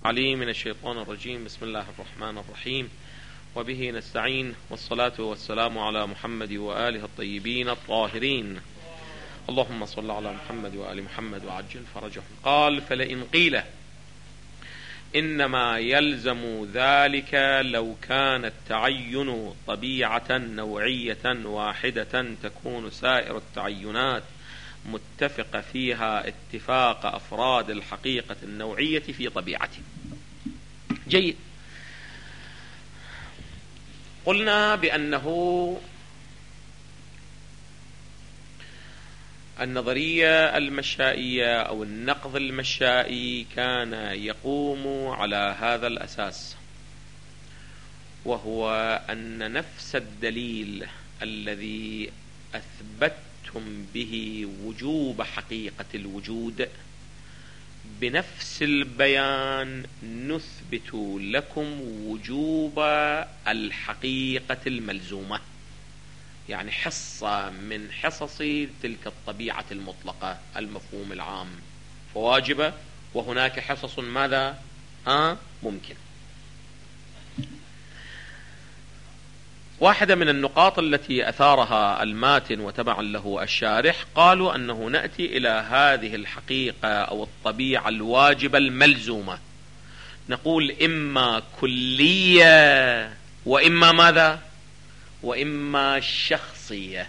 العليم من الشيطان الرجيم. بسم الله الرحمن الرحيم، وبه نستعين، والصلاة والسلام على محمد وآله الطيبين الطاهرين. اللهم صل على محمد وآل محمد وعجل فرجهم. قال: فلئن قيل إنما يلزم ذلك لو كان التعين طبيعة نوعية واحدة تكون سائر التعينات متفق فيها اتفاق أفراد الحقيقة النوعية في طبيعته. جيد. قلنا بأنه النظرية المشائية أو النقض المشائي كان يقوم على هذا الأساس، وهو أن نفس الدليل الذي أثبتم به وجوب حقيقة الوجود بنفس البيان نثبت لكم وجوب الحقيقة الملزومة، يعني حصة من حصص تلك الطبيعة المطلقة المفهوم العام فواجبة، وهناك حصص ماذا ممكن. واحدة من النقاط التي أثارها الماتن وتبعا له الشارح، قالوا أنه نأتي إلى هذه الحقيقة أو الطبيعة الواجبة الملزومة نقول إما كلية وإما ماذا؟ وإما شخصية.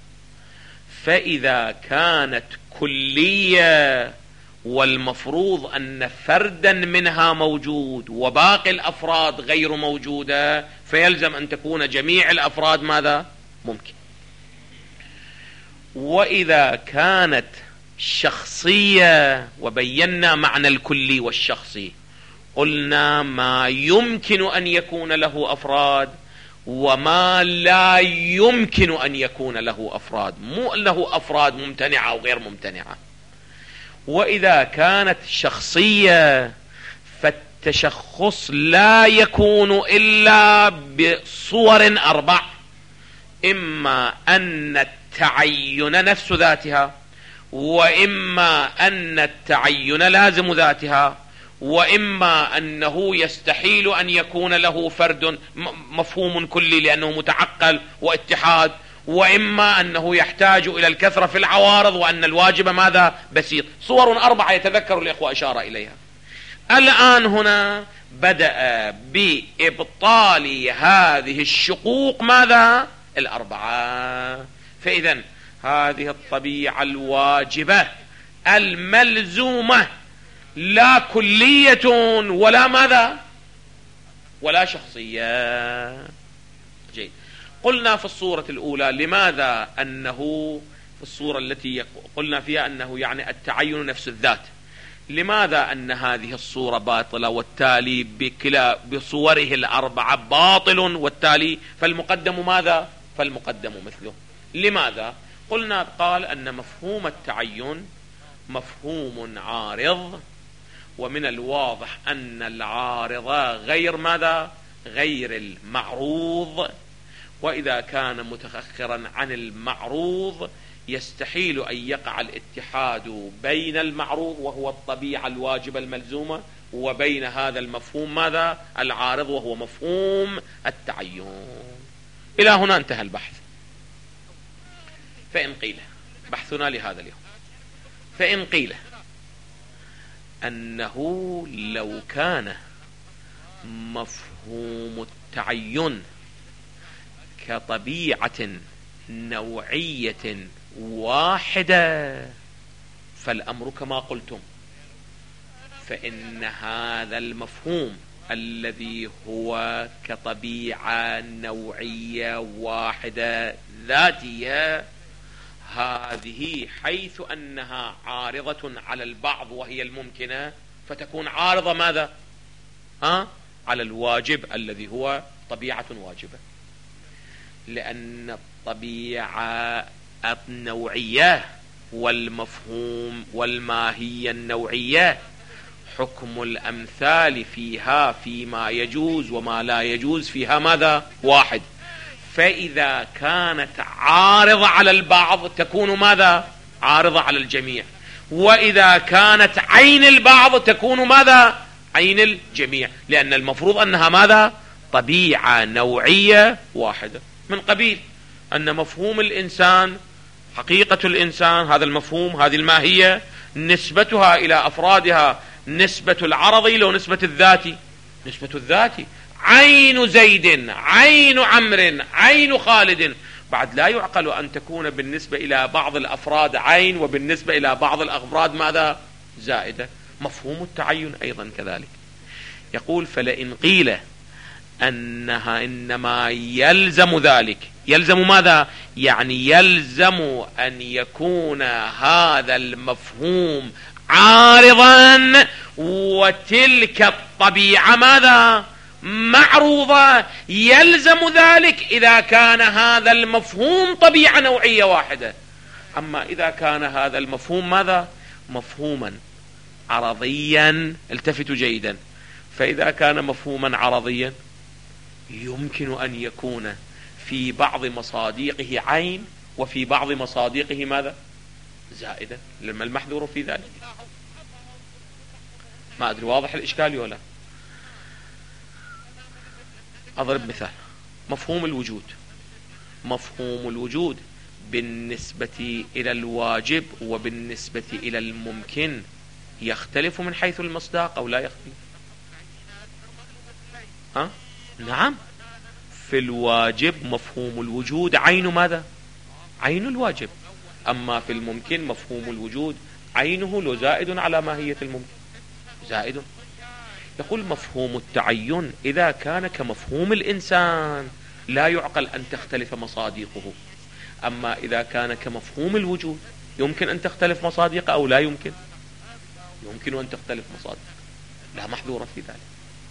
فإذا كانت كلية والمفروض أن فردا منها موجود وباقي الأفراد غير موجودة، فيلزم أن تكون جميع الأفراد ماذا؟ ممكن. وإذا كانت شخصية، وبينا معنى الكلي والشخصي، قلنا ما يمكن أن يكون له أفراد وما لا يمكن أن يكون له أفراد، مو له أفراد ممتنعة أو غير ممتنعة. وإذا كانت شخصية فالتشخص لا يكون إلا بصور 4: إما أن التعين نفس ذاتها، وإما أن التعين لازم ذاتها، وإما أنه يستحيل أن يكون له فرد مفهوم كلي لأنه متعقل واتحاد، وإما أنه يحتاج إلى الكثرة في العوارض، وأن الواجب ماذا؟ بسيط. صور 4 يتذكر الإخوة أشار إليها. الآن هنا بدأ بإبطال هذه الشقوق ماذا؟ 4. فإذن هذه الطبيعة الواجبة الملزومة لا كلية ولا ماذا؟ ولا شخصية. جيد. قلنا في الصورة الأولى لماذا أنه في الصورة التي قلنا فيها أنه يعني التعين نفس الذات، لماذا أن هذه الصورة باطلة والتالي بصوره 4 باطل، والتالي فالمقدم ماذا؟ فالمقدم مثله. لماذا؟ قلنا قال أن مفهوم التعين مفهوم عارض، ومن الواضح أن العارض غير ماذا؟ غير المعروض، وإذا كان متأخرا عن المعروض يستحيل أن يقع الاتحاد بين المعروض وهو الطبيعة الواجبة الملزومة وبين هذا المفهوم ماذا؟ العارض وهو مفهوم التعين. إلى هنا انتهى البحث. فإن قيل، بحثنا لهذا اليوم، فإن قيل أنه لو كان مفهوم التعين كطبيعة نوعية واحدة فالأمر كما قلتم، فإن هذا المفهوم الذي هو كطبيعة نوعية واحدة ذاتية، هذه حيث أنها عارضة على البعض وهي الممكنة، فتكون عارضة ماذا؟ على الواجب الذي هو طبيعة واجبة، لأن الطبيعة النوعية والمفهوم والماهية النوعية حكم الأمثال فيها فيما يجوز وما لا يجوز فيها ماذا؟ واحد. فإذا كانت عارضة على البعض تكون ماذا؟ عارضة على الجميع. وإذا كانت عين البعض تكون ماذا؟ عين الجميع، لأن المفروض أنها ماذا؟ طبيعة نوعية واحدة، من قبيل أن مفهوم الإنسان، حقيقة الإنسان، هذا المفهوم، هذه الماهية، نسبتها إلى أفرادها نسبة العرضي لو نسبة الذاتي. نسبة الذاتي عين زيد، عين عمرو، عين خالد، بعد لا يعقل أن تكون بالنسبة إلى بعض الأفراد عين وبالنسبة إلى بعض الأفراد ماذا؟ زائدة. مفهوم التعين أيضا كذلك. يقول فلئن قيل أنها إنما يلزم ذلك، يلزم ماذا؟ يعني يلزم أن يكون هذا المفهوم عارضا وتلك الطبيعة ماذا؟ معروضة. يلزم ذلك إذا كان هذا المفهوم طبيعة نوعية واحدة. أما إذا كان هذا المفهوم ماذا؟ مفهوما عرضيا، التفتوا جيدا، فإذا كان مفهوما عرضيا يمكن أن يكون في بعض مصادقه عين وفي بعض مصادقه ماذا؟ زائدة. لما المحذور في ذلك؟ ما أدري واضح الإشكال ولا؟ أضرب مثال. مفهوم الوجود، مفهوم الوجود بالنسبة إلى الواجب وبالنسبة إلى الممكن يختلف من حيث المصداق أو لا يختلف؟ نعم، في الواجب مفهوم الوجود عين ماذا؟ عين الواجب. أما في الممكن مفهوم الوجود عينه لو زائد على ماهية الممكن، زائد. يقول مفهوم التعين إذا كان كمفهوم الإنسان لا يعقل أن تختلف مصادقه. أما إذا كان كمفهوم الوجود يمكن أن تختلف مصادقه أو لا يمكن؟ يمكن أن تختلف مصادقه، لا محذور في ذلك.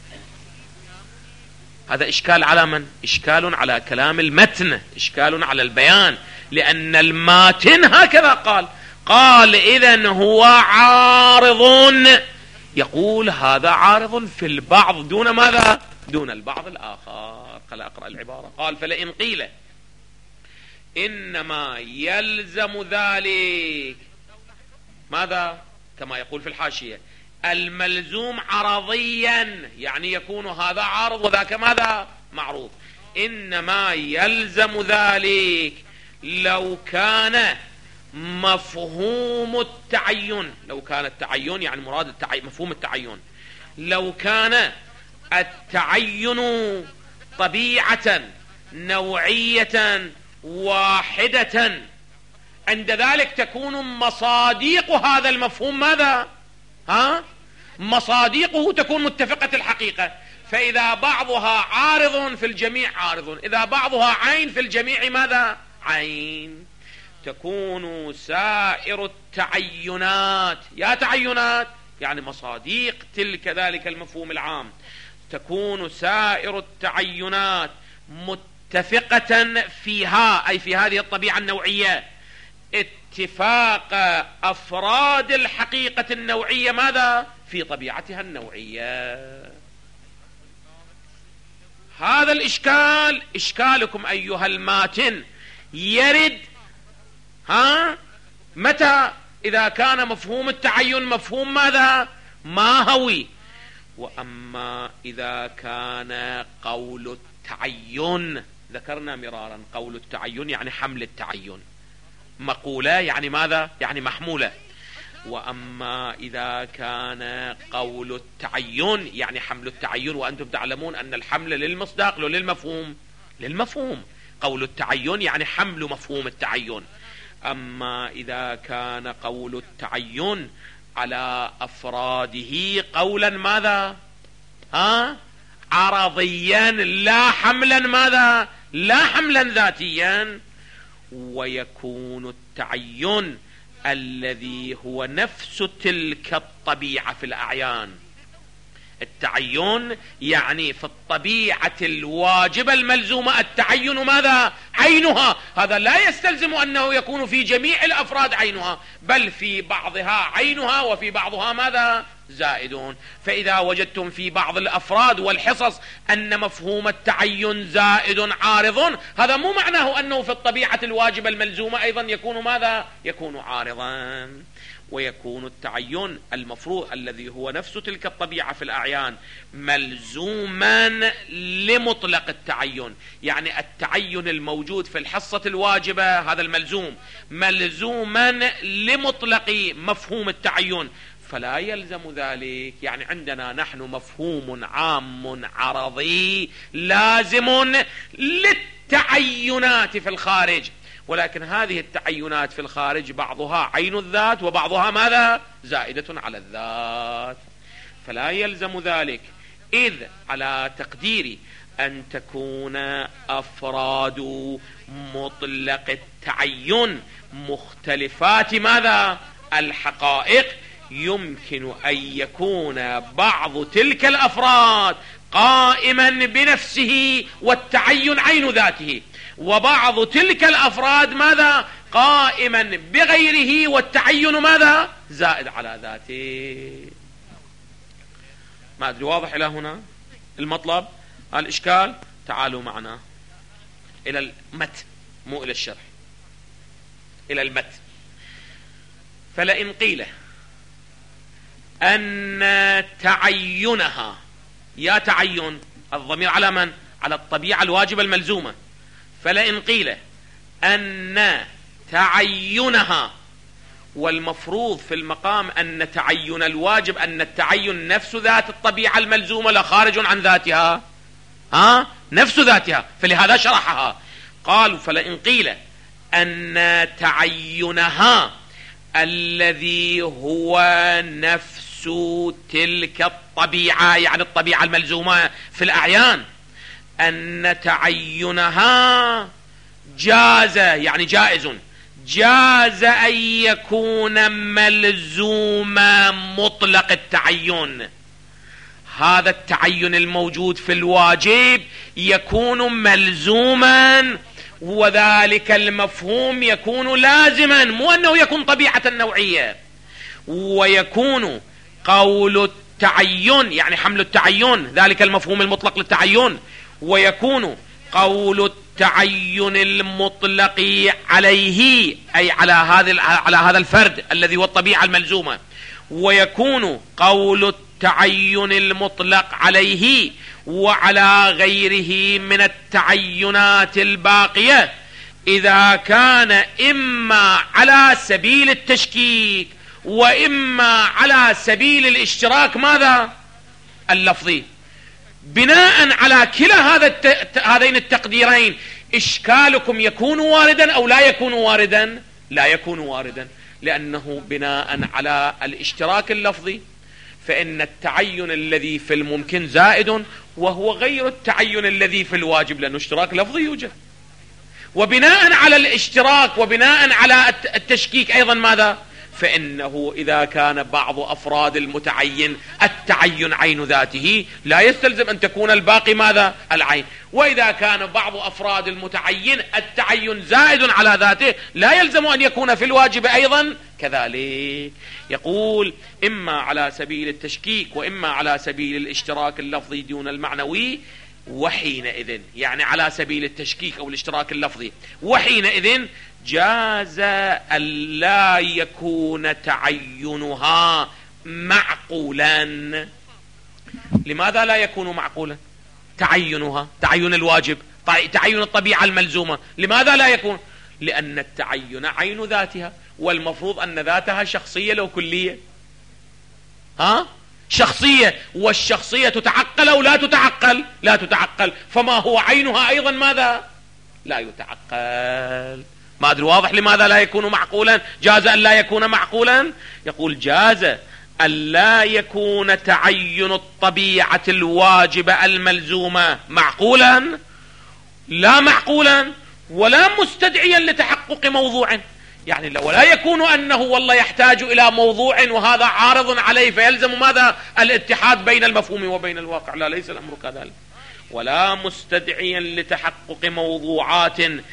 هذا إشكال على من؟ إشكال على كلام المتن، إشكال على البيان، لأن الماتن هكذا قال إذن هو عارض. يقول هذا عارض في البعض دون ماذا؟ دون البعض الآخر. خل أقرأ العبارة. قال فلئن قيل إنما يلزم ذلك ماذا؟ كما يقول في الحاشية الملزوم عرضيا، يعني يكون هذا عارض وذاك ماذا؟ معروض. إنما يلزم ذلك لو كان مفهوم التعين، لو كان التعين يعني مراد التعين، مفهوم التعين، لو كان التعين طبيعة نوعية واحدة، عند ذلك تكون مصادق هذا المفهوم ماذا؟ مصادقه تكون متفقة الحقيقة. فإذا بعضها عارض في الجميع عارض، إذا بعضها عين في الجميع ماذا؟ عين. تكون سائر التعينات، يا تعينات يعني مصادق تلك ذلك المفهوم العام، تكون سائر التعينات متفقة فيها، أي في هذه الطبيعة النوعية، اتفاق أفراد الحقيقة النوعية ماذا؟ في طبيعتها النوعية. هذا الإشكال إشكالكم أيها الماتن يرد متى؟ إذا كان مفهوم التعين مفهوم ماذا؟ ماهوي. وأما إذا كان قول التعين، ذكرنا مرارا قول التعين يعني حمل التعين، مقولة يعني ماذا؟ يعني محمولة. وأما إذا كان قول التعين يعني حمل التعين، وأنتم تعلمون أن الحمل للمصداق للمفهوم، للمفهوم. قول التعين يعني حمل مفهوم التعين. أما إذا كان قول التعين على أفراده قولا ماذا؟ عرضيا لا حملا ماذا؟ لا حملا ذاتيا. ويكون التعين الذي هو نفس تلك الطبيعة في الأعيان. التعين يعني في الطبيعة الواجبة الملزومة التعين ماذا؟ عينها. هذا لا يستلزم أنه يكون في جميع الأفراد عينها، بل في بعضها عينها وفي بعضها ماذا؟ زائدون. فإذا وجدتم في بعض الأفراد والحصص أن مفهوم التعين زائد عارض، هذا مو معناه أنه في الطبيعة الواجبة الملزومة أيضا يكون ماذا؟ يكون عارضا. ويكون التعين المفروض الذي هو نفس تلك الطبيعة في الأعيان ملزوما لمطلق التعين، يعني التعين الموجود في الحصة الواجبة هذا الملزوم ملزوما لمطلق مفهوم التعين، فلا يلزم ذلك. يعني عندنا نحن مفهوم عام عرضي لازم للتعينات في الخارج، ولكن هذه التعينات في الخارج بعضها عين الذات وبعضها ماذا؟ زائدة على الذات، فلا يلزم ذلك. إذ على تقدير أن تكون أفراد مطلق التعين مختلفات ماذا؟ الحقائق، يمكن أن يكون بعض تلك الأفراد قائما بنفسه والتعين عين ذاته، وبعض تلك الأفراد ماذا؟ قائما بغيره والتعين ماذا؟ زائد على ذاته. ما أدري واضح إلى هنا المطلب؟ الإشكال؟ تعالوا معنا إلى المتن، مو إلى الشرح، إلى المتن. فلئن قيل أن تعينها، يا تعين الضمير على من؟ على الطبيعة الواجبة الملزومة. فلئن قيل أن تعينها، والمفروض في المقام أن تعين الواجب أن التعين نفس ذات الطبيعة الملزومة لا خارج عن ذاتها، نفس ذاتها، فلهذا شرحها. قالوا فلئن قيل أن تعينها الذي هو نفس تلك الطبيعة، يعني الطبيعة الملزومة في الأعيان، أن تعينها جاز، يعني جائز، جاز أن يكون ملزوم مطلق التعين. هذا التعين الموجود في الواجب يكون ملزوما، وذلك المفهوم يكون لازما، مو أنه يكون طبيعة نوعية. ويكون قول التعين، يعني حمل التعين، ذلك المفهوم المطلق للتعين، ويكون قول التعين المطلق عليه، أي على هذا الفرد الذي هو الطبيعة الملزومة، ويكون قول التعين المطلق عليه وعلى غيره من التعينات الباقية إذا كان إما على سبيل التشكيك وإما على سبيل الاشتراك ماذا؟ اللفظي. بناء على كلا هذين التقديرين إشكالكم يكون واردا أو لا يكون واردا؟ لا يكون واردا، لأنه بناء على الاشتراك اللفظي فإن التعين الذي في الممكن زائد وهو غير التعين الذي في الواجب، لأنه اشتراك لفظي يوجد. وبناء على الاشتراك وبناء على التشكيك أيضا ماذا؟ فإنه إذا كان بعض أفراد المتعين التعين عين ذاته لا يستلزم أن تكون الباقي ماذا؟ العين. وإذا كان بعض أفراد المتعين التعين زائد على ذاته لا يلزم أن يكون في الواجب أيضا كذلك. يقول إما على سبيل التشكيك وإما على سبيل الاشتراك اللفظي دون المعنوي، وحينئذ يعني على سبيل التشكيك أو الاشتراك اللفظي، وحينئذ جاز ألا يكون تعينها معقولا. لماذا لا يكون معقولا؟ تعينها، تعين الواجب، تعين الطبيعة الملزومة، لماذا لا يكون؟ لأن التعين عين ذاتها، والمفروض أن ذاتها شخصية لو كلية، شخصية، والشخصية تتعقل أو لا تتعقل؟ لا تتعقل، فما هو عينها أيضا ماذا؟ لا يتعقل. ما أدري واضح لماذا لا يكون معقولا؟ جاز أن لا يكون معقولا. يقول جاز أن لا يكون تعين الطبيعة الواجبة الملزومة معقولا، لا معقولا ولا مستدعيا لتحقق موضوع. يعني ولا يكون أنه والله يحتاج إلى موضوع وهذا عارض عليه فيلزم ماذا؟ الاتحاد بين المفهوم وبين الواقع. لا، ليس الأمر كذلك. ولا مستدعيا لتحقق موضوعات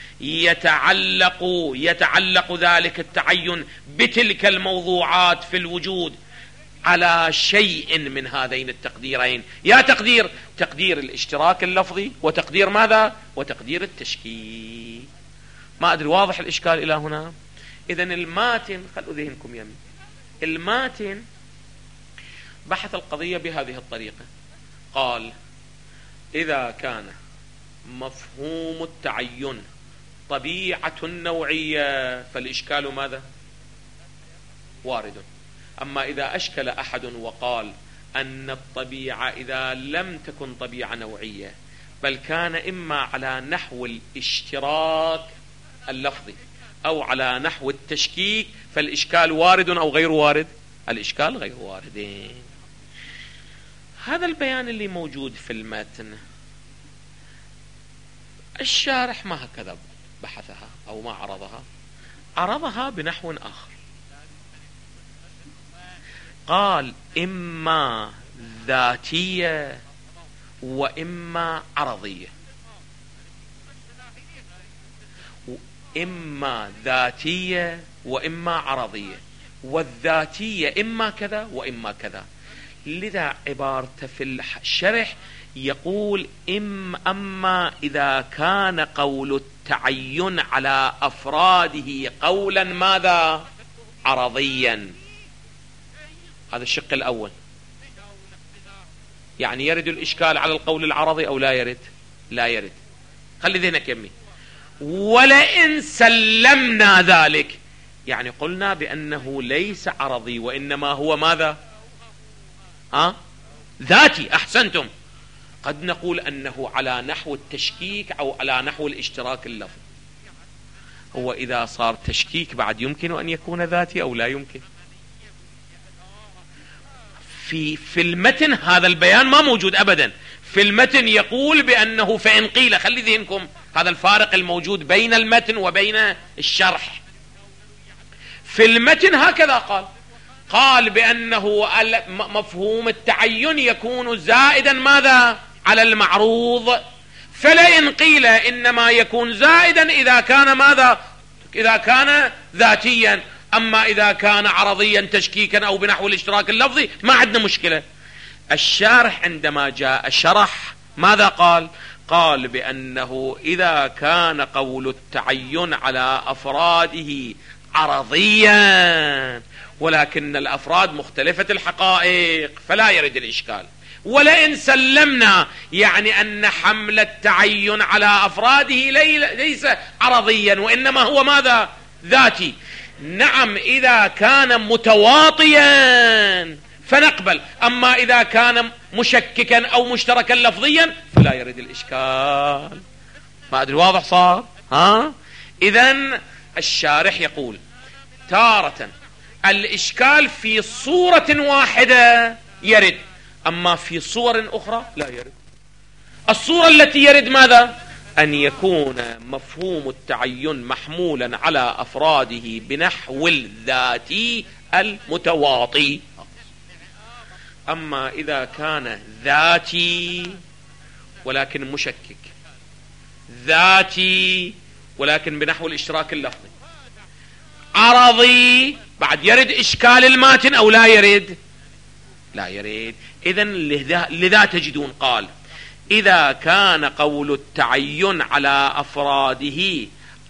يتعلق ذلك التعين بتلك الموضوعات في الوجود على شيء من هذين التقديرين، يا تقدير الاشتراك اللفظي وتقدير ماذا؟ وتقدير التشكيك. ما أدري واضح الإشكال إلى هنا؟ إذن الماتن خلوا ذهنكم يمين. الماتن بحث القضية بهذه الطريقة، قال إذا كان مفهوم التعين طبيعة نوعية فالإشكال ماذا؟ وارد. أما إذا أشكل أحد وقال أن الطبيعة إذا لم تكن طبيعة نوعية بل كان إما على نحو الاشتراك اللفظي أو على نحو التشكيك فالإشكال وارد أو غير وارد؟ الإشكال غير وارد. هذا البيان اللي موجود في المتن الشارح ما هكذا بحثها أو ما عرضها، عرضها بنحو آخر، قال إما ذاتية وإما عرضية، إما ذاتية وإما عرضية، والذاتية إما كذا وإما كذا. لذا عبارته في الشرح يقول أما إذا كان قول التعين على أفراده قولا ماذا؟ عرضيا. هذا الشق الأول، يعني يرد الإشكال على القول العرضي أو لا يرد؟ لا يرد. خلي ذهنك يمي. ولئن سلمنا ذلك، يعني قلنا بأنه ليس عرضي وإنما هو ماذا؟ ذاتي. أحسنتم. قد نقول أنه على نحو التشكيك أو على نحو الاشتراك اللفظي. هو إذا صار تشكيك بعد يمكن أن يكون ذاتي أو لا يمكن؟ في المتن هذا البيان ما موجود أبدا. في المتن يقول بأنه فإن قيل، خلي ذهنكم هذا الفارق الموجود بين المتن وبين الشرح. في المتن هكذا قال بأنه مفهوم التعين يكون زائدا ماذا؟ على المعروض. فلئن قيل إنما يكون زائدا إذا كان ماذا؟ إذا كان ذاتيا. أما إذا كان عرضيا تشكيكا أو بنحو الاشتراك اللفظي ما عندنا مشكلة. الشارح عندما جاء شرح ماذا قال؟ قال بأنه إذا كان قول التعين على أفراده عرضيا ولكن الأفراد مختلفة الحقائق فلا يرد الإشكال. ولئن سلمنا، يعني أن حمل التعين على أفراده ليس عرضيا وإنما هو ماذا؟ ذاتي. نعم إذا كان متواطيا فنقبل، أما إذا كان مشككا أو مشتركا لفظيا فلا يرد الإشكال. ما أدري واضح صار؟ إذن الشارح يقول تارة الإشكال في صورة واحدة يرد، أما في صور أخرى لا يرد. الصورة التي يرد ماذا؟ أن يكون مفهوم التعين محمولا على أفراده بنحو الذاتي المتواطي. أما إذا كان ذاتي ولكن مشكك، ذاتي ولكن بنحو الاشتراك اللفظي، عرضي، بعد يرد إشكال الماتن أو لا يرد؟ لا يرد. إذن لذا تجدون قال إذا كان قول التعين على أفراده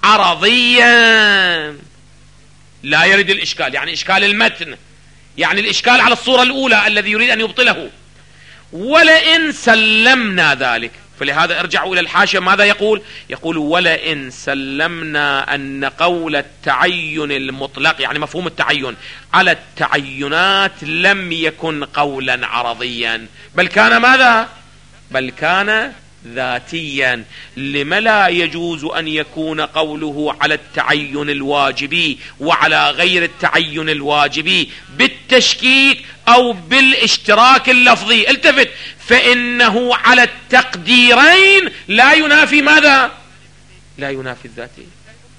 عرضيا لا يرد الإشكال، يعني إشكال المتن، يعني الإشكال على الصورة الأولى الذي يريد أن يبطله. ولئن سلمنا ذلك، فلهذا ارجعوا إلى الحاشية ماذا يقول؟ يقول ولئن سلمنا أن قول التعين المطلق، يعني مفهوم التعين على التعينات لم يكن قولا عرضيا بل كان ماذا؟ بل كان ذاتيا. لما لا يجوز أن يكون قوله على التعين الواجبي وعلى غير التعين الواجبي بالتشكيك أو بالاشتراك اللفظي؟ التفت، فإنه على التقديرين لا ينافي ماذا؟ لا ينافي الذاتية.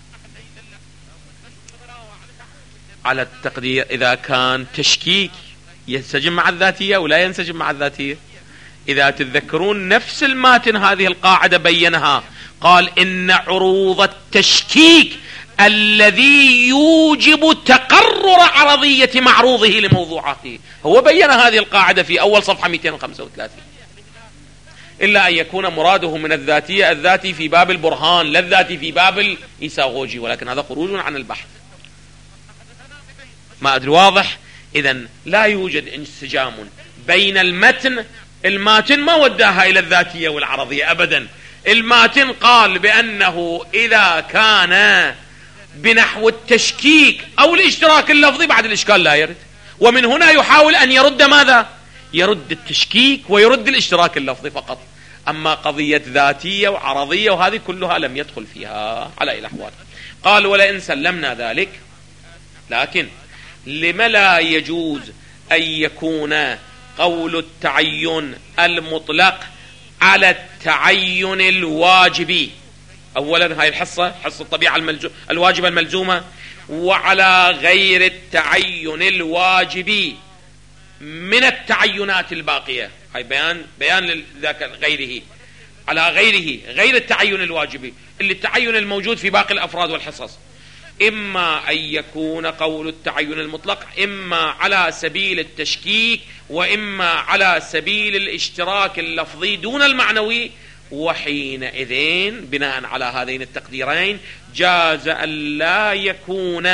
على التقدير إذا كان تشكيك ينسجم مع الذاتية ولا ينسجم مع الذاتية. إذا تتذكرون نفس الماتن هذه القاعدة بينها، قال إن عروض التشكيك الذي يوجب تقرر عرضية معروضه لموضوعاته، هو بين هذه القاعدة في أول صفحة 235. إلا أن يكون مراده من الذاتية الذاتي في باب البرهان لا الذاتي في باب الإيساغوجي، ولكن هذا خروج عن البحث. ما أدري واضح؟ إذن لا يوجد انسجام بين الماتن ما وداها إلى الذاتية والعرضية أبدا. الماتن قال بأنه إذا كان بنحو التشكيك أو الاشتراك اللفظي بعد الإشكال لا يرد، ومن هنا يحاول أن يرد ماذا؟ يرد التشكيك ويرد الاشتراك اللفظي فقط. أما قضية ذاتية وعرضية وهذه كلها لم يدخل فيها على أي الأحوال. قال ولئن سلمنا ذلك، لكن لما لا يجوز أن يكون قول التعين المطلق على التعين الواجبي؟ أولا هاي الحصة، حصة الطبيعة الواجبة الملزومة، وعلى غير التعين الواجبي من التعينات الباقية. هاي بيان لذاك غيره، على غير التعين الواجبي اللي التعين الموجود في باقي الأفراد والحصص. إما أن يكون قول التعين المطلق إما على سبيل التشكيك وإما على سبيل الاشتراك اللفظي دون المعنوي، وحينئذ بناء على هذين التقديرين جاز أن لا يكون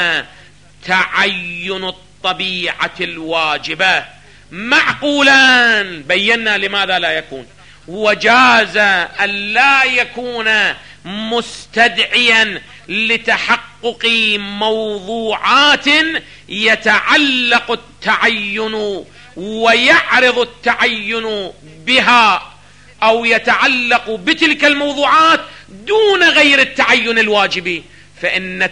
تعين الطبيعة الواجبة معقولا، بينا لماذا لا يكون، وجاز أن لا يكون مستدعيا لتحقق موضوعات يتعلق التعين ويعرض التعين بها أو يتعلق بتلك الموضوعات دون غير التعين الواجبي. فإن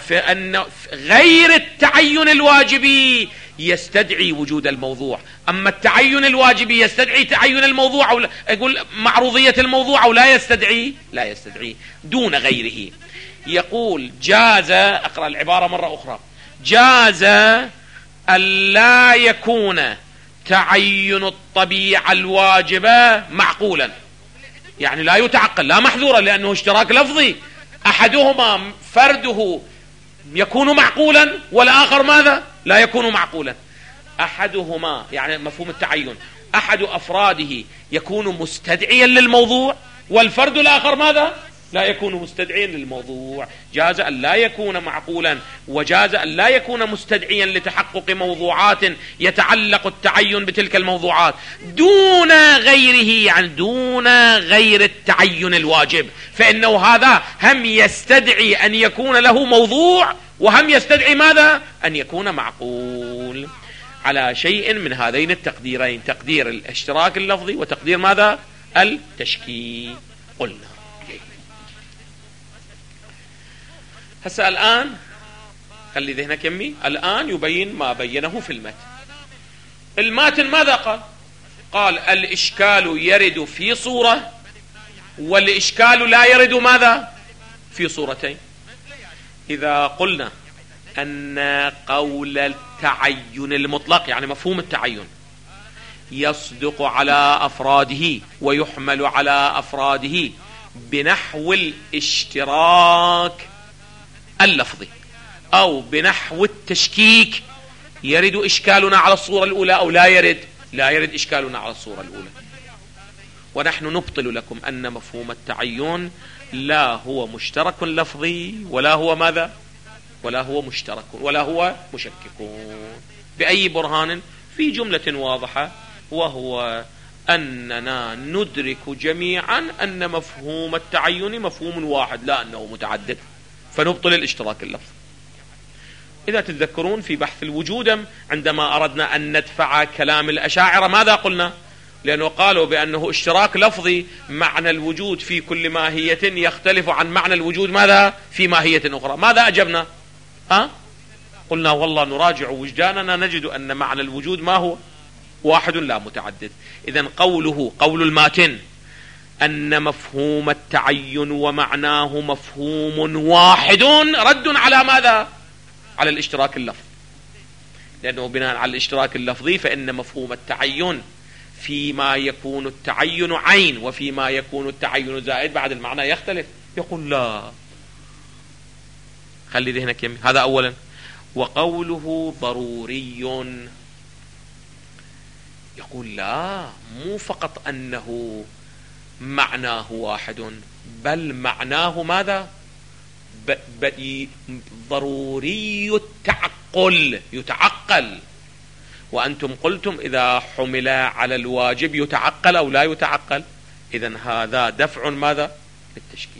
غير التعين الواجبي يستدعي وجود الموضوع، أما التعين الواجبي يستدعي تعين الموضوع أو أقول معروضية الموضوع أو لا يستدعي دون غيره. يقول جاز، أقرأ العبارة مرة أخرى، جاز أن لا يكون تعين الطبيعة الواجبة معقولا، يعني لا يتعقل لا محذورا لأنه اشتراك لفظي، أحدهما فرده يكون معقولا والآخر ماذا؟ لا يكون معقولا. أحدهما يعني مفهوم التعين، أحد أفراده يكون مستدعيا للموضوع والفرد الآخر ماذا؟ لا يكون مستدعيا للموضوع. جاز أن لا يكون معقولا وجاز أن لا يكون مستدعيا لتحقق موضوعات يتعلق التعين بتلك الموضوعات دون غيره، يعني دون غير التعين الواجب، فإنه هذا هم يستدعي أن يكون له موضوع وهم يستدعي ماذا؟ أن يكون معقول على شيء من هذين التقديرين، تقدير الاشتراك اللفظي وتقدير ماذا؟ التشكيك. قلنا هسه الآن خلي ذهنك يمي، الآن يبين ما بينه في المتن. الماتن ماذا قال؟ قال الإشكال يرد في صورة والإشكال لا يرد ماذا؟ في صورتين. إذا قلنا أن قول التعين المطلق يعني مفهوم التعين يصدق على أفراده ويحمل على أفراده بنحو الاشتراك اللفظي أو بنحو التشكيك، يرد إشكالنا على الصورة الأولى أو لا يرد إشكالنا على الصورة الأولى. ونحن نبطل لكم أن مفهوم التعين لا هو مشترك لفظي ولا هو ماذا؟ ولا هو مشترك ولا هو مشكك. بأي برهان؟ في جملة واضحة، وهو أننا ندرك جميعا أن مفهوم التعين مفهوم واحد لا أنه متعدد، فنبطل الاشتراك اللفظي. إذا تتذكرون في بحث الوجود عندما أردنا أن ندفع كلام الأشاعرة ماذا قلنا؟ لأنه قالوا بأنه اشتراك لفظي معنى الوجود في كل ماهية يختلف عن معنى الوجود ماذا؟ في ماهية أخرى. ماذا أجبنا؟ قلنا والله نراجع وجداننا نجد أن معنى الوجود ما هو؟ واحد لا متعدد. إذن قول الماتن أن مفهوم التعين ومعناه مفهوم واحد رد على ماذا؟ على الاشتراك اللفظي، لأنه بناء على الاشتراك اللفظي فإن مفهوم التعين فيما يكون التعين عين وفيما يكون التعين زائد بعد المعنى يختلف. يقول لا، خلي ذهنك يمي، هذا أولا. وقوله ضروري، يقول لا، مو فقط أنه معناه واحد بل معناه ماذا؟ ضروري التعقل، يتعقل. وأنتم قلتم إذا حمل على الواجب يتعقل أو لا يتعقل. إذن هذا دفع ماذا؟ للتشكيل.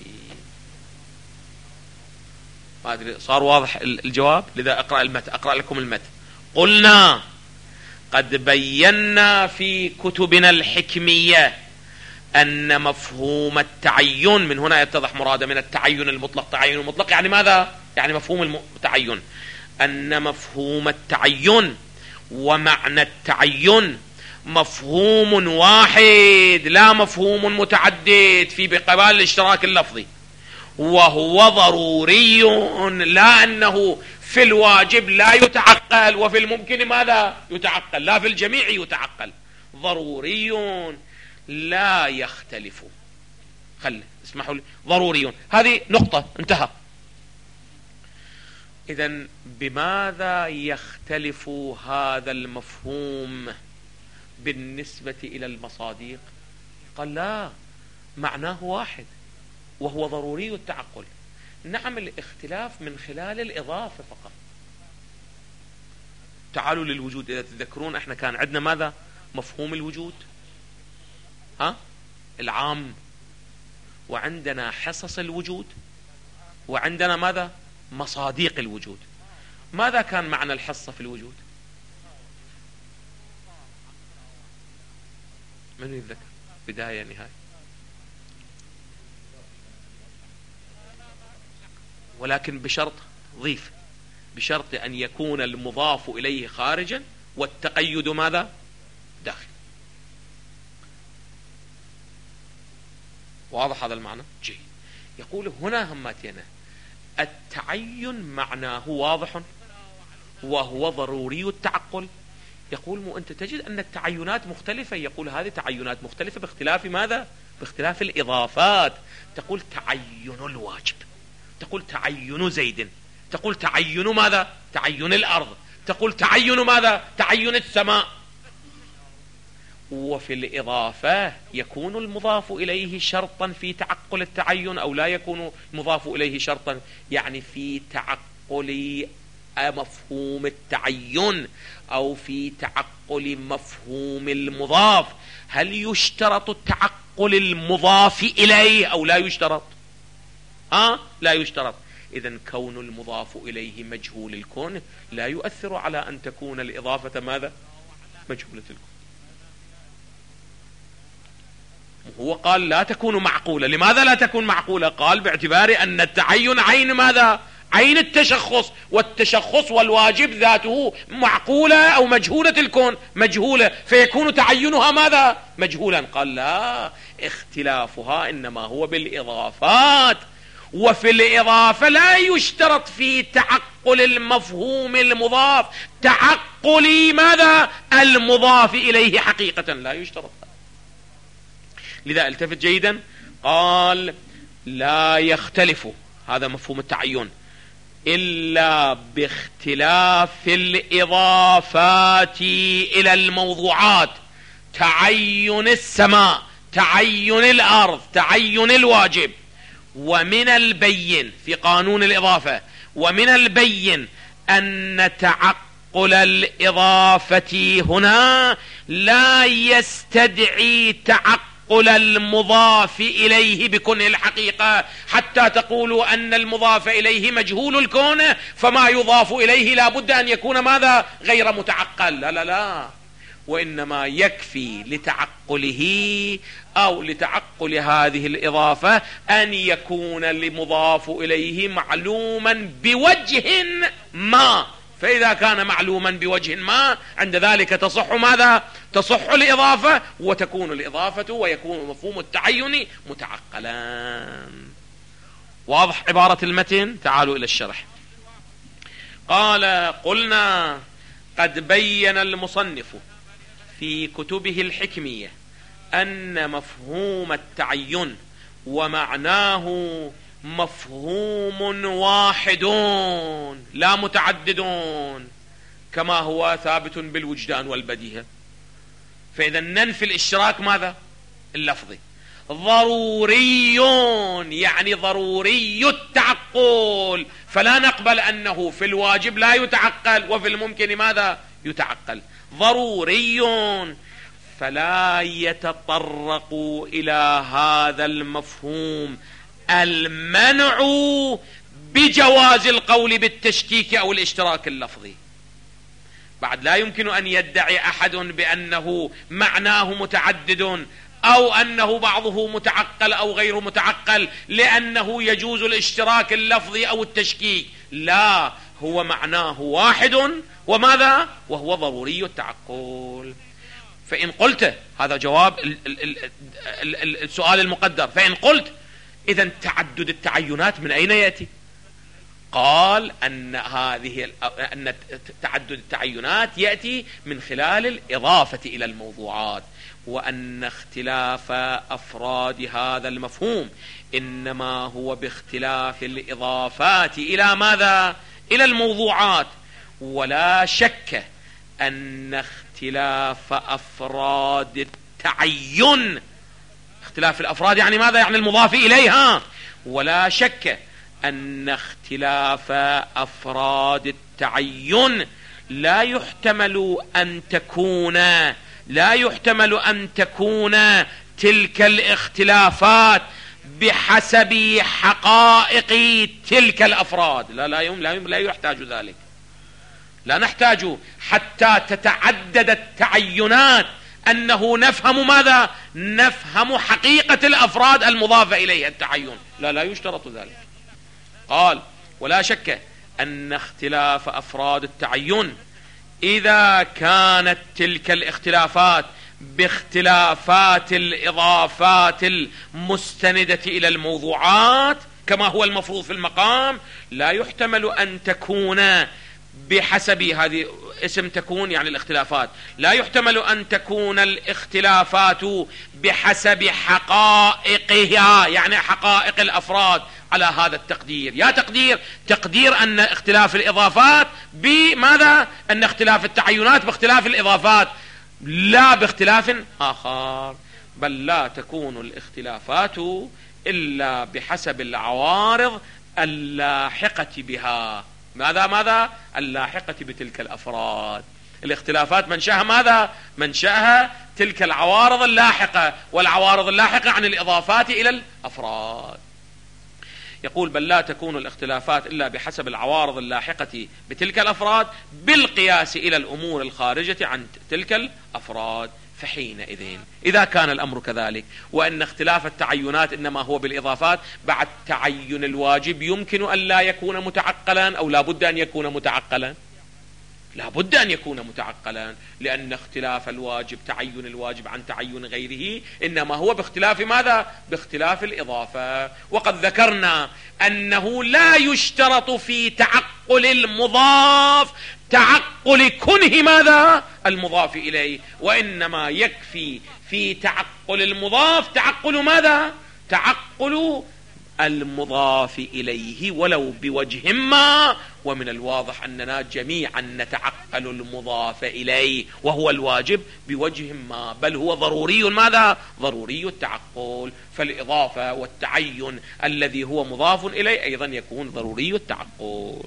ما أدري صار واضح الجواب؟ لذا أقرأ لكم المتن. قلنا قد بينا في كتبنا الحكمية أن مفهوم التعين، من هنا يتضح مراده من التعين المطلق. تعين المطلق يعني ماذا؟ يعني مفهوم التعين. أن مفهوم التعين ومعنى التعين مفهوم واحد لا مفهوم متعدد في بقبال الاشتراك اللفظي، وهو ضروري، لا أنه في الواجب لا يتعقل وفي الممكن ماذا يتعقل، لا في الجميع يتعقل. ضروري لا يختلف. اسمحوا لي، ضروري، هذه نقطة، انتهى. إذن بماذا يختلف هذا المفهوم بالنسبة إلى المصادق؟ قال لا، معناه واحد وهو ضروري التعقل. نعم، الاختلاف من خلال الإضافة فقط. تعالوا للوجود، إذا تذكرون احنا كان عندنا ماذا؟ مفهوم الوجود العام، وعندنا حصص الوجود، وعندنا ماذا؟ مصادق الوجود. ماذا كان معنى الحصة في الوجود؟ من يتذكر؟ بداية نهاية. ولكن بشرط، ضيف، بشرط أن يكون المضاف إليه خارجا والتقيد ماذا؟ داخل. واضح هذا المعنى؟ جيد. يقول هنا هماتنا التعين معناه واضح وهو ضروري التعقل. يقول أنت تجد أن التعينات مختلفة. يقول هذه تعينات مختلفة باختلاف ماذا؟ باختلاف الإضافات. تقول تعين الواجب، تقول تعين زيد، تقول تعين ماذا؟ تعين الأرض، تقول تعين ماذا؟ تعين السماء. وفي الإضافة يكون المضاف إليه شرطا في تعقل التعين أو لا يكون المضاف إليه شرطا، يعني في تعقل مفهوم التعين أو في تعقل مفهوم المضاف. هل يشترط التعقل المضاف إليه أو لا يشترط؟ لا يشترط. إذن كون المضاف إليه مجهول الكون لا يؤثر على أن تكون الإضافة ماذا؟ مجهولة الكون. هو قال لا تكون معقولة. لماذا لا تكون معقولة؟ قال باعتبار أن التعين عين ماذا؟ عين التشخص، والتشخص والواجب ذاته معقولة أو مجهولة الكون؟ مجهولة، فيكون تعينها ماذا؟ مجهولا. قال لا، اختلافها إنما هو بالإضافات، وفي الإضافة لا يشترط في تعقل المفهوم المضاف تعقل ماذا؟ المضاف إليه حقيقة، لا يشترط. لذا التفت جيدا، قال لا يختلف، هذا مفهوم التعين، إلا باختلاف الإضافات إلى الموضوعات. تعين السماء، تعين الأرض، تعين الواجب. ومن البين في قانون الإضافة، ومن البين أن تعقل الإضافة هنا لا يستدعي تعقل المضاف إليه بكونه الحقيقة، حتى تقولوا أن المضاف إليه مجهول الكون فما يضاف إليه لا بد أن يكون ماذا؟ غير متعقل. لا لا لا، وإنما يكفي لتعقله أو لتعقل هذه الإضافة أن يكون المضاف إليه معلوما بوجه ما. فإذا كان معلوما بوجه ما عند ذلك تصح ماذا؟ تصح الإضافة، وتكون الإضافة ويكون مفهوم التعين متعقلا. واضح عبارة المتن؟ تعالوا إلى الشرح. قال قلنا قد بين المصنف في كتبه الحكمية أن مفهوم التعين ومعناه مفهوم واحد لا متعددون، كما هو ثابت بالوجدان والبديهة. فإذا ننفي الاشتراك ماذا؟ اللفظي. ضروري يعني ضروري التعقل، فلا نقبل أنه في الواجب لا يتعقل وفي الممكن ماذا؟ يتعقل. ضروري، فلا يتطرق إلى هذا المفهوم المنع بجواز القول بالتشكيك أو الاشتراك اللفظي. بعد لا يمكن أن يدعي أحد بأنه معناه متعدد أو أنه بعضه متعقل أو غير متعقل لأنه يجوز الاشتراك اللفظي أو التشكيك. لا، هو معناه واحد، وماذا؟ وهو ضروري التعقل. فإن قلت، هذا جواب السؤال المقدر، فإن قلت إذن تعدد التعينات من أين يأتي؟ قال أن تعدد التعينات يأتي من خلال الإضافة إلى الموضوعات، وأن اختلاف أفراد هذا المفهوم إنما هو باختلاف الإضافات إلى ماذا؟ إلى الموضوعات. ولا شك أن اختلاف أفراد التعين، اختلاف الأفراد يعني ماذا؟ يعني المضاف إليها. ولا شك أن اختلاف أفراد التعين لا يحتمل أن تكون تلك الاختلافات بحسب حقائق تلك الأفراد. لا يحتاج ذلك. لا نحتاج حتى تتعدد التعينات أنه نفهم ماذا؟ نفهم حقيقة الأفراد المضافة إليها التعين. لا يشترط ذلك. قال ولا شك أن اختلاف أفراد التعين إذا كانت تلك الاختلافات باختلافات الإضافات المستندة إلى الموضوعات كما هو المفروض في المقام، لا يحتمل أن تكون بحسب هذه اسم تكون يعني الاختلافات، لا يحتمل أن تكون الاختلافات بحسب حقائقها يعني حقائق الأفراد على هذا التقدير. يا تقدير أن اختلاف الإضافات بماذا؟ أن اختلاف التعينات باختلاف الإضافات لا باختلاف آخر. بل لا تكون الاختلافات إلا بحسب العوارض اللاحقة بها. ماذا؟ اللاحقة بتلك الأفراد. الاختلافات منشأها ماذا؟ منشأها تلك العوارض اللاحقة، والعوارض اللاحقة عن الإضافات إلى الأفراد. يقول بل لا تكون الاختلافات إلا بحسب العوارض اللاحقة بتلك الأفراد بالقياس إلى الأمور الخارجة عن تلك الأفراد. فحينئذ إذا كان الأمر كذلك وأن اختلاف التعينات إنما هو بالإضافات، بعد تعين الواجب يمكن أن لا يكون متعقلا أو لا بد أن يكون متعقلا؟ لا بد أن يكون متعقلا، لأن اختلاف الواجب تعين الواجب عن تعين غيره إنما هو باختلاف ماذا؟ باختلاف الإضافة. وقد ذكرنا أنه لا يشترط في تعقل المضاف تعقل كنه ماذا؟ المضاف إليه، وإنما يكفي في تعقل المضاف تعقل ماذا؟ تعقل المضاف إليه ولو بوجه ما. ومن الواضح أننا جميعا نتعقل المضاف إليه وهو الواجب بوجه ما، بل هو ضروري ماذا؟ ضروري التعقل. فالإضافة والتعين الذي هو مضاف إليه أيضا يكون ضروري التعقل.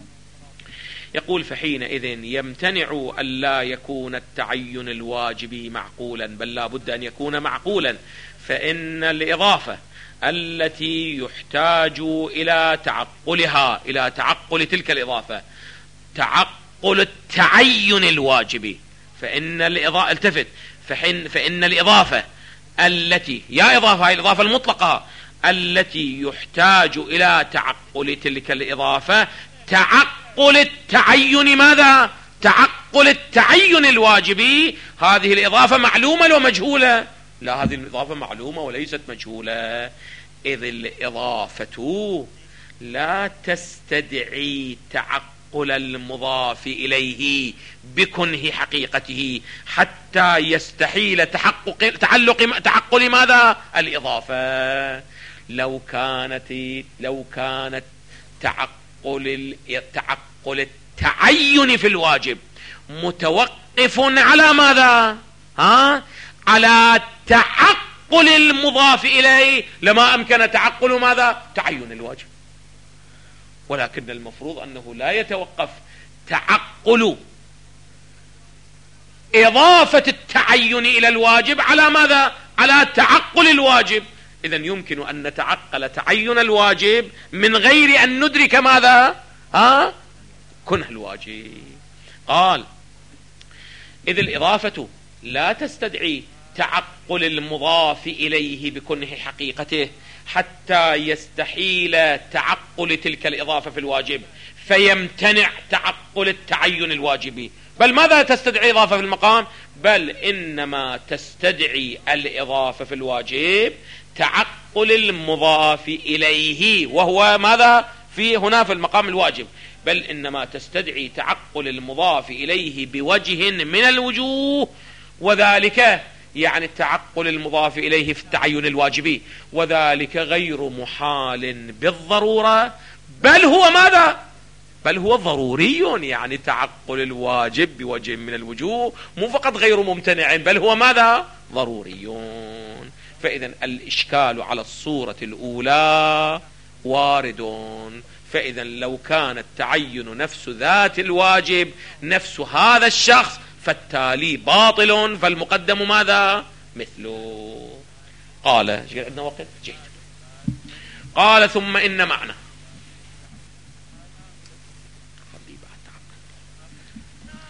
يقول فحينئذ يمتنع أن لا يكون التعين الواجب معقولا، بل لا بد أن يكون معقولا، فإن الإضافة التي يحتاج إلى تعقلها إلى تعقل تلك الإضافة تعقل التعين الواجب. فإن الإضافة التفت فإن الإضافة التي يا إضافة هي الإضافة المطلقة التي يحتاج إلى تعقل تلك الإضافة تعقل التعين ماذا؟ تعقل التعين الواجبي. هذه الإضافة معلومة ومجهولة؟ لا، هذه الإضافة معلومة وليست مجهولة، إذ الإضافة لا تستدعي تعقل المضاف إليه بكنه حقيقته حتى يستحيل تعقل ماذا؟ الإضافة. لو كانت تعقل التعين في الواجب متوقف على ماذا؟ على تعقل المضاف إليه لما أمكن تعقل ماذا؟ تعين الواجب. ولكن المفروض أنه لا يتوقف تعقل إضافة التعين إلى الواجب على ماذا؟ على تعقل الواجب. إذن يمكن أن نتعقل تعين الواجب من غير أن ندرك ماذا؟ كنه الواجب. قال إذ الإضافة لا تستدعي تعقل المضاف إليه بكنه حقيقته حتى يستحيل تعقل تلك الإضافة في الواجب فيمتنع تعقل التعين الواجبي. بل ماذا تستدعي إضافة في المقام؟ بل إنما تستدعي الإضافة في الواجب تعقل المضاف إليه، وهو ماذا في هنا في المقام الواجب؟ بل إنما تستدعي تعقل المضاف إليه بوجه من الوجوه، وذلك يعني التعقل المضاف إليه في التعين الواجبي، وذلك غير محال بالضرورة، بل هو ماذا؟ بل هو ضروري. يعني تعقل الواجب بوجه من الوجوه مو فقط غير ممتنع، بل هو ماذا؟ ضروري. فإذا الإشكال على الصورة الأولى وارد. فإذا لو كان التعين نفس ذات الواجب نفس هذا الشخص فالتالي باطل، فالمقدم ماذا؟ مثله. قال عندنا وقت جيد. قال ثم إن معنى